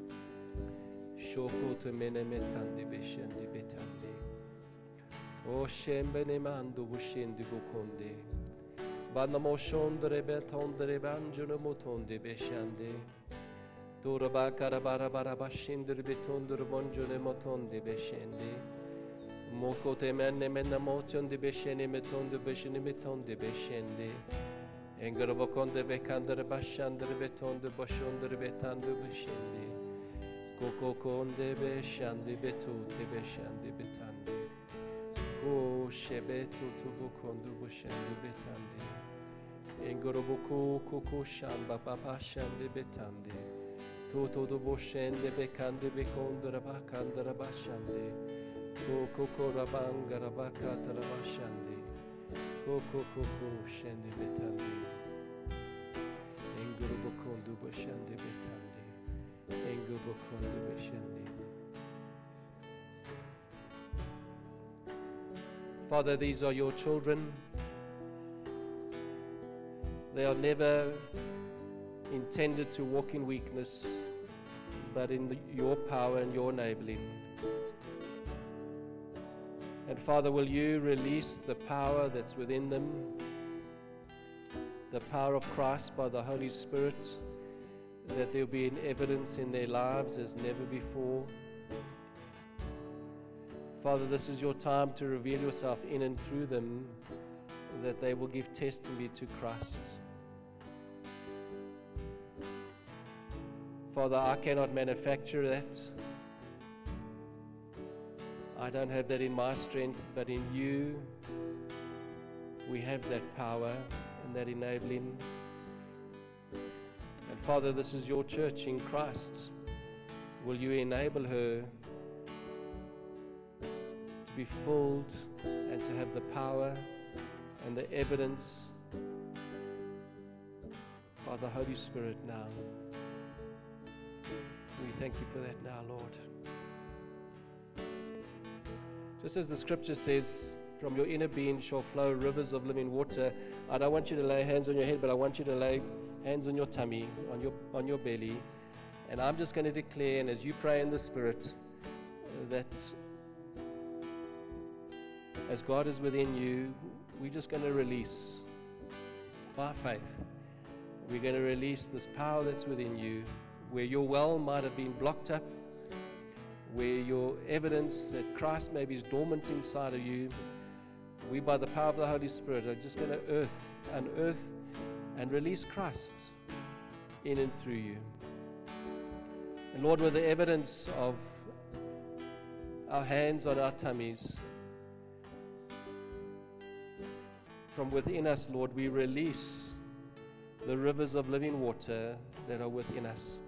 Shoko to mene metandi beshendi betandi. O shembene mando boshendi bokonde. Banda moshondere betondere banjono motonde beshandi. Turaba karabara baraba shindir bitundur bonjone motonde beshendi. Moko temenne menna motonde besheni metonde besheni metonde beshendi. Engrabokonde bekandere bashandere betonde boshondere betandu beshendi. Koko konde beshandi betute beshandi betandi. Ko shebetu tubu kondu boshendi betandi. Engroboku kuku shamba papa shandi betandi. Toto do boshende bekande bekondra bakandra bashande. Koko rabanga rabakata rabashande. Koko shende betande. Enguru bokondu boshande betande. Enguru bokondu boshande. Father, these are your children. They are never intended to walk in weakness, but in your power and your enabling. And Father, will you release the power that's within them, the power of Christ by the Holy Spirit, that there will be an evidence in their lives as never before. Father, this is your time to reveal yourself in and through them, that they will give testimony to Christ. Father, I cannot manufacture that. I don't have that in my strength, but in you, we have that power and that enabling. And Father, this is your church in Christ. Will you enable her to be filled and to have the power and the evidence by the Holy Spirit now? We thank you for that now, Lord. Just as the scripture says, from your inner being shall flow rivers of living water. I don't want you to lay hands on your head, but I want you to lay hands on your tummy, on your belly. And I'm just going to declare, and as you pray in the Spirit, that as God is within you, we're just going to release, by faith, we're going to release this power that's within you, where your well might have been blocked up, where your evidence that Christ maybe is dormant inside of you. We, by the power of the Holy Spirit, are just going to unearth and release Christ in and through you. And Lord, with the evidence of our hands on our tummies, from within us, Lord, we release the rivers of living water that are within us.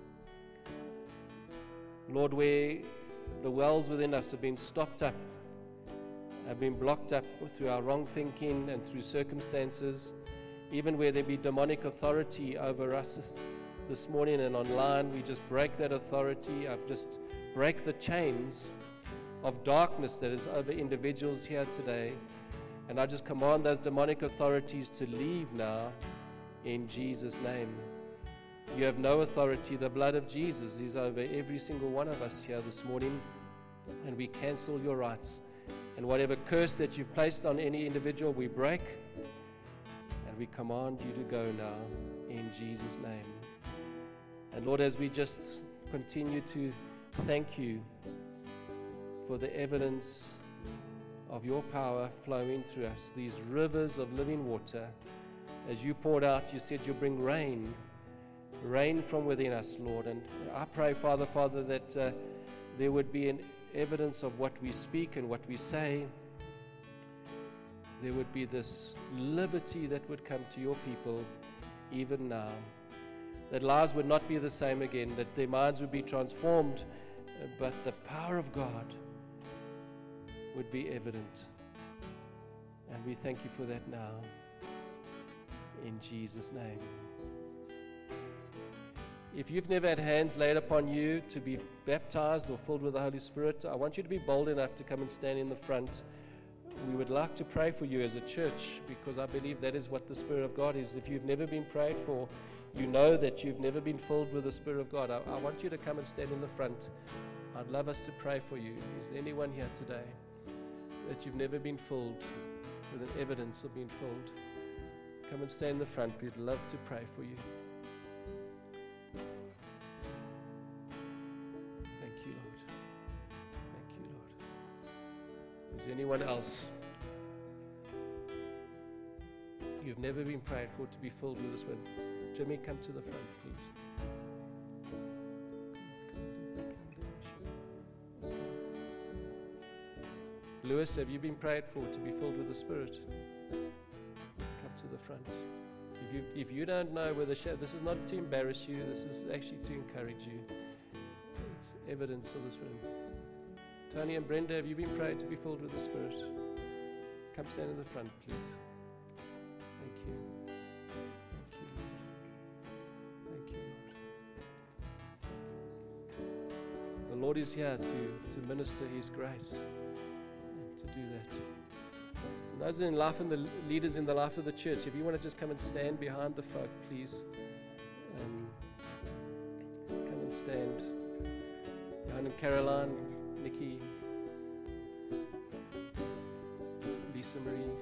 Lord, where the wells within us have been stopped up, have been blocked up through our wrong thinking and through circumstances, even where there be demonic authority over us this morning and online, we just break that authority. I've just break the chains of darkness that is over individuals here today. And I just command those demonic authorities to leave now in Jesus' name. You have no authority. The blood of Jesus is over every single one of us here this morning, and we cancel your rights. And whatever curse that you've placed on any individual, we break, and we command you to go now in Jesus' name. And Lord, as we just continue to thank you for the evidence of your power flowing through us, these rivers of living water, as you poured out, you said you'll bring rain from within us, Lord. And I pray, Father, that there would be an evidence of what we speak and what we say. There would be this liberty that would come to your people even now. That lives would not be the same again, that their minds would be transformed, but the power of God would be evident. And we thank you for that now, in Jesus' name. If you've never had hands laid upon you to be baptized or filled with the Holy Spirit, I want you to be bold enough to come and stand in the front. We would like to pray for you as a church, because I believe that is what the Spirit of God is. If you've never been prayed for, you know that you've never been filled with the Spirit of God. I want you to come and stand in the front. I'd love us to pray for you. Is there anyone here today that you've never been filled with an evidence of being filled? Come and stand in the front. We'd love to pray for you. Thank you, Lord. Thank you, Lord. Is there anyone else you've never been prayed for to be filled with this one? Jimmy, come to the front, please. Lewis, have you been prayed for to be filled with the Spirit? Come to the front. If you don't know whether this is not to embarrass you, this is actually to encourage you. It's evidence of the Spirit. Tony and Brenda, have you been prayed to be filled with the Spirit? Come stand in the front, please. Thank you. The Lord is here to minister His grace and to do that. And those in life and the leaders in the life of the church, if you want to just come and stand behind the folk, please. Come and stand behind Caroline, Nikki, Lisa Marie,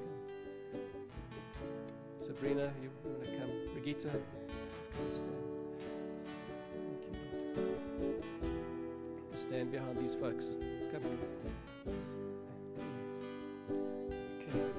Sabrina, you want to come? Brigitte, just come and stand. Stand behind these folks. Come on. Okay.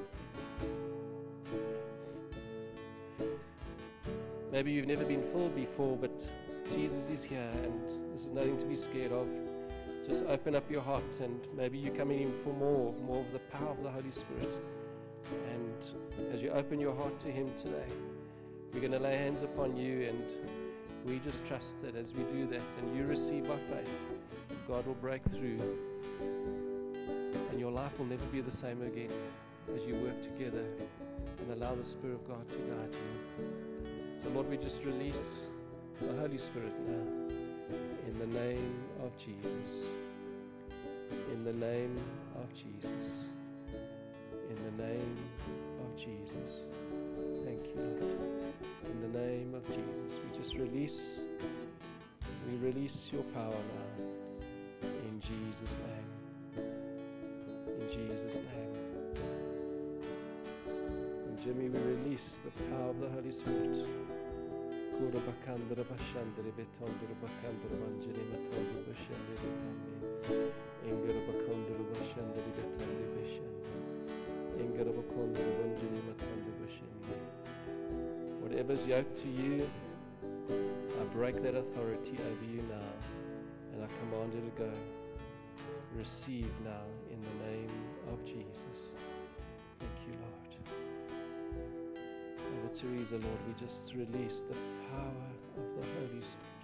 Maybe you've never been filled before, but Jesus is here, and this is nothing to be scared of. Just open up your heart, and maybe you're coming in for more of the power of the Holy Spirit. And as you open your heart to Him today, we're going to lay hands upon you, and we just trust that as we do that, and you receive by faith, God will break through, and your life will never be the same again as you work together and allow the Spirit of God to guide you. So Lord, we just release the Holy Spirit now in the name of Jesus. In the name of Jesus. In the name of Jesus. Thank you, Lord. In the name of Jesus, we just release your power now. In Jesus' name. In Jesus' name. And Jimmy, we release the power of the Holy Spirit. Whatever's yoked to you, I break that authority over you now, and I command it to go. Receive now in the name of Jesus. Thank you, Lord. Teresa, Lord, we just release the power of the Holy Spirit.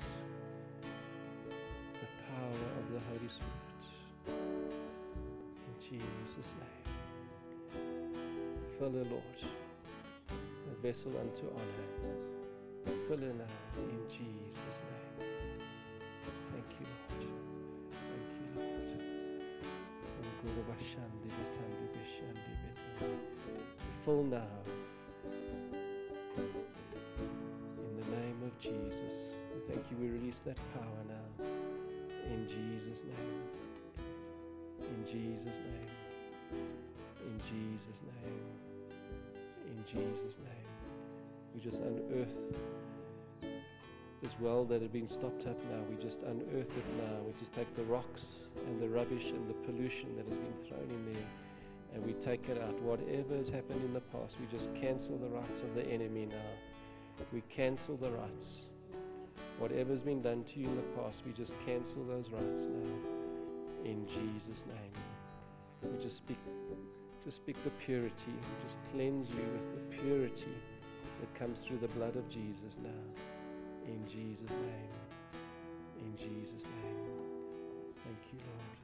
The power of the Holy Spirit. In Jesus' name. Fill her, Lord, a vessel unto honor. Fill her now, in Jesus' name. Thank you, Lord. Thank you, Lord. Full now. In the name of Jesus. We thank you. We release that power now. In Jesus' name. In Jesus' name. In Jesus' name. In Jesus' name. We just unearth this well that had been stopped up now. We just unearth it now. We just take the rocks and the rubbish and the pollution that has been thrown in there, and we take it out. Whatever has happened in the past, we just cancel the rights of the enemy now. We cancel the rights. Whatever's been done to you in the past, we just cancel those rights now. In Jesus' name. We just speak the purity. We just cleanse you with the purity that comes through the blood of Jesus now. In Jesus' name. In Jesus' name. Thank you, Lord.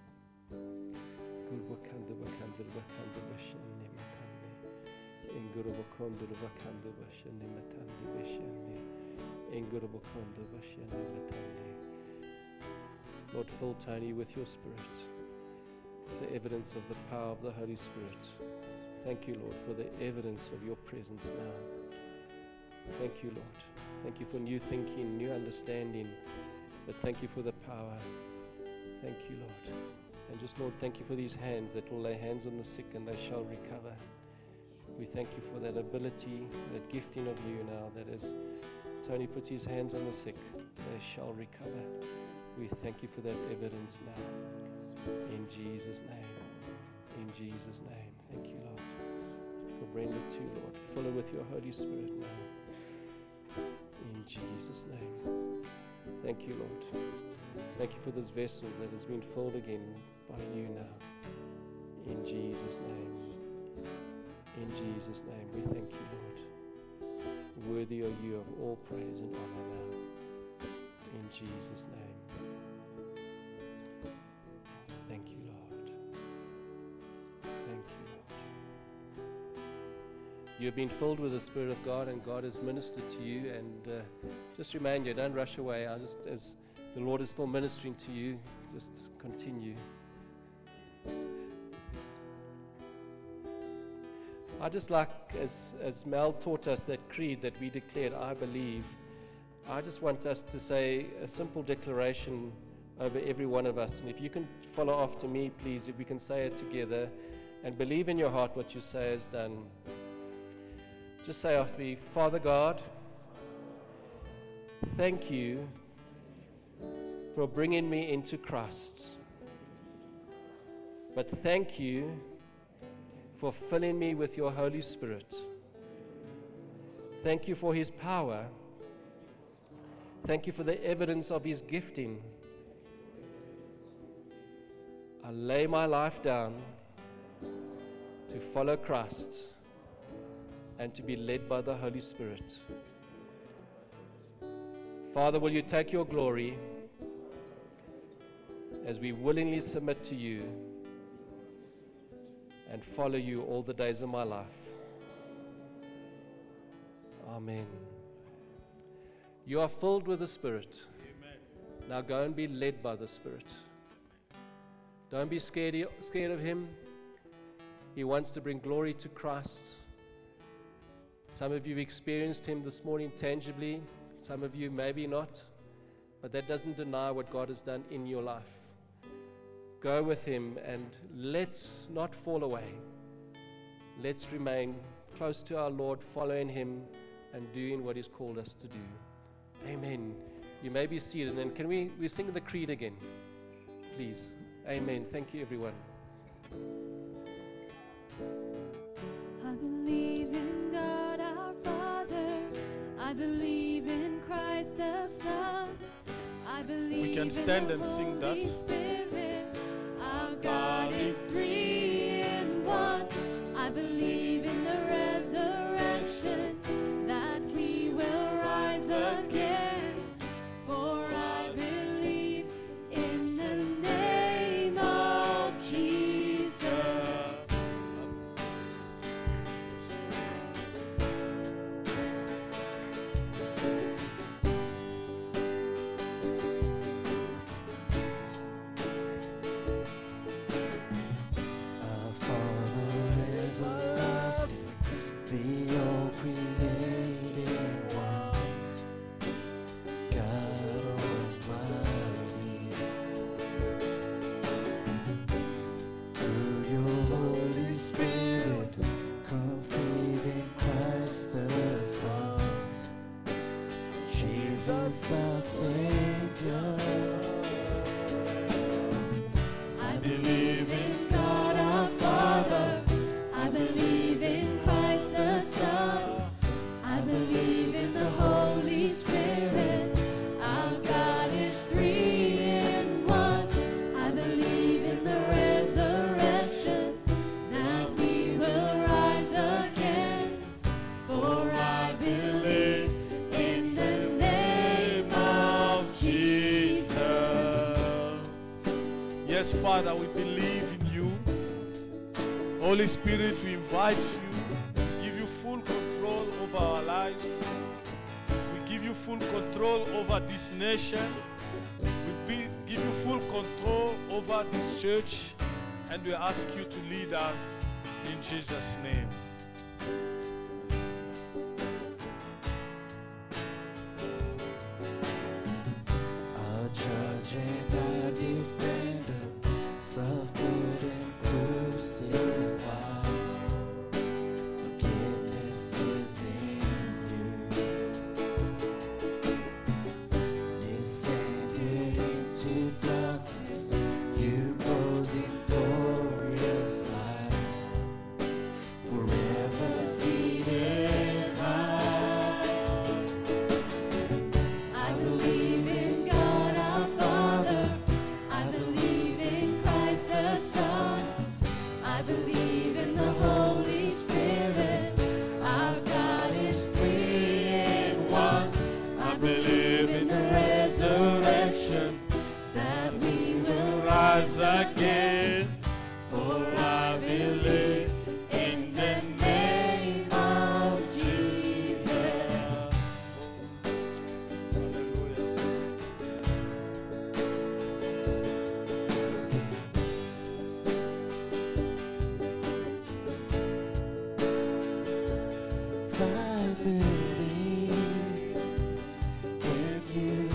Lord, fill Tony with your Spirit, the evidence of the power of the Holy Spirit. Thank you, Lord, for the evidence of your presence now. Thank you, Lord. Thank you for new thinking, new understanding, but thank you for the power. Thank you, Lord. And just, Lord, thank you for these hands that will lay hands on the sick and they shall recover. We thank you for that ability, that gifting of you now, that as Tony puts his hands on the sick, they shall recover. We thank you for that evidence now. In Jesus' name. In Jesus' name. Thank you, Lord. For Brenda too, Lord. Fill her with your Holy Spirit now. In Jesus' name. Thank you, Lord. Thank you for this vessel that has been filled again by you now. In Jesus' name. In Jesus' name, we thank you, Lord. Worthy are you of all praise and honor now. In Jesus' name. Thank you, Lord. Thank you, Lord. You have been filled with the Spirit of God, and God has ministered to you. And just remind you, don't rush away. As the Lord is still ministering to you, just continue. I just like, as Mel taught us that creed that we declared, I believe, I just want us to say a simple declaration over every one of us. And if you can follow after me, please, if we can say it together and believe in your heart what you say is done. Just say after me, Father God, thank you for bringing me into Christ. But thank you for filling me with your Holy Spirit. Thank you for his power. Thank you for the evidence of his gifting. I lay my life down to follow Christ and to be led by the Holy Spirit. Father, will you take your glory as we willingly submit to you and follow you all the days of my life. Amen. You are filled with the Spirit. Amen. Now go and be led by the Spirit. Don't be scared of him. He wants to bring glory to Christ. Some of you have experienced him this morning tangibly. Some of you maybe not. But that doesn't deny what God has done in your life. Go with him and let's not fall away. Let's remain close to our Lord, following him and doing what he's called us to do. Amen. You may be seated. And can we sing the creed again? Please. Amen. Thank you, everyone. I believe in God our Father. I believe in Christ the Son. I believe We can stand in and the sing Holy that. Spirit. Our God is three in one. I believe in the resurrection again. For I believe in the name of Jesus. Our Father everlasting, the all-creating one, God Almighty. Through your Holy Spirit, conceived in Christ the Son, Jesus our Savior. I believe in God our Father. I believe in Christ the Son. I believe in the Holy Spirit. Our God is three in one. I believe in the resurrection, that we will rise again. For I believe in the name of Jesus. Yes, Father, we believe in you. Holy Spirit, we invite you, give you full control over our lives. We give you full control over this nation. Give you full control over this church. And we ask you to lead us in Jesus' name. Our judge and our defender suffered and crucified. Forgiveness is in you. Descended into darkness, you rose in glorious light. Forever seated high. I believe in God our Father. I believe in Christ the Son. I believe in the Holy Spirit. Our God is three in one. I believe in the resurrection, that we will rise again. For I believe in the name of Jesus. I believe in you.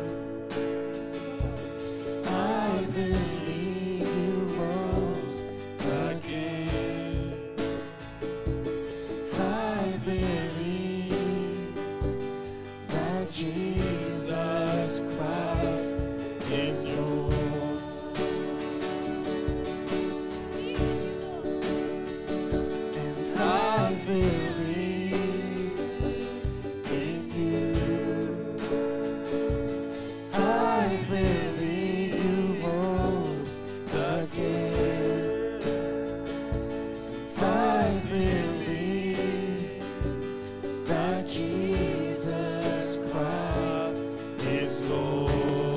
I believe you rose again. I believe that Jesus Christ is Lord. And I believe in you. I believe you rose again. And I believe that Jesus Christ is Lord.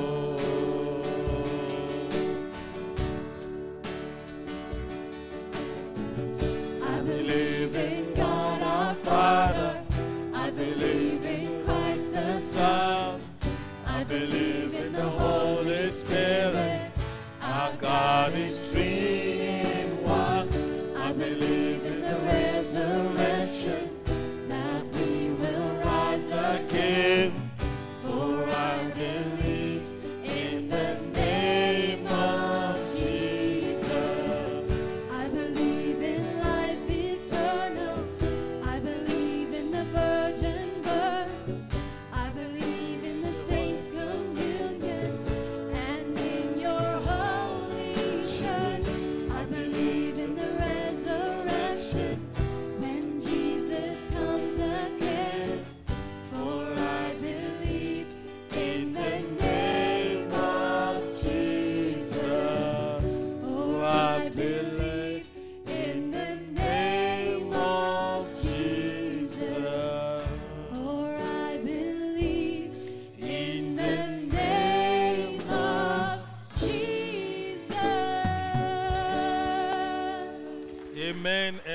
I believe in God our Father. I believe in Christ the Son. I believe in the Holy Spirit. Our God is three in one. I believe in the resurrection, that we will rise again. For I believe in the name of Jesus. I believe in life eternal. I believe in the virgin birth. I believe in the saints' communion and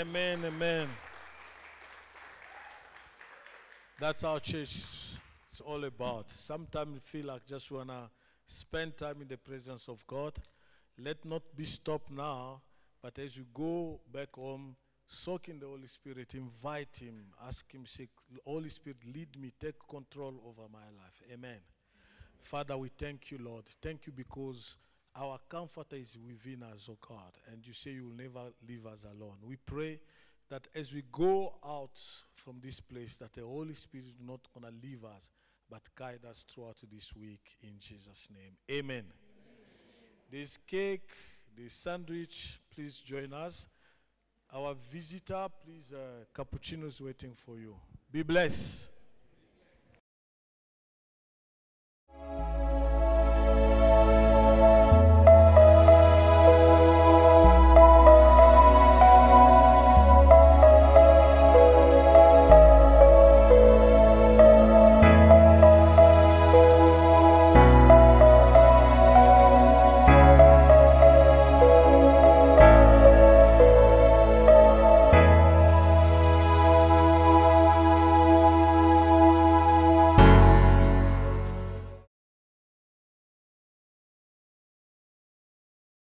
Amen, amen. That's our church is all about. Sometimes we feel like just want to spend time in the presence of God. Let not be stopped now, but as you go back home, soak in the Holy Spirit, invite Him, ask Him, say, Holy Spirit, lead me, take control over my life. Amen. Father, we thank you, Lord. Thank you because our comforter is within us, oh God, and you say you will never leave us alone. We pray that as we go out from this place, that the Holy Spirit is not going to leave us, but guide us throughout this week in Jesus' name. Amen. This cake, this sandwich, please join us. Our visitor, please, cappuccino is waiting for you. Be blessed.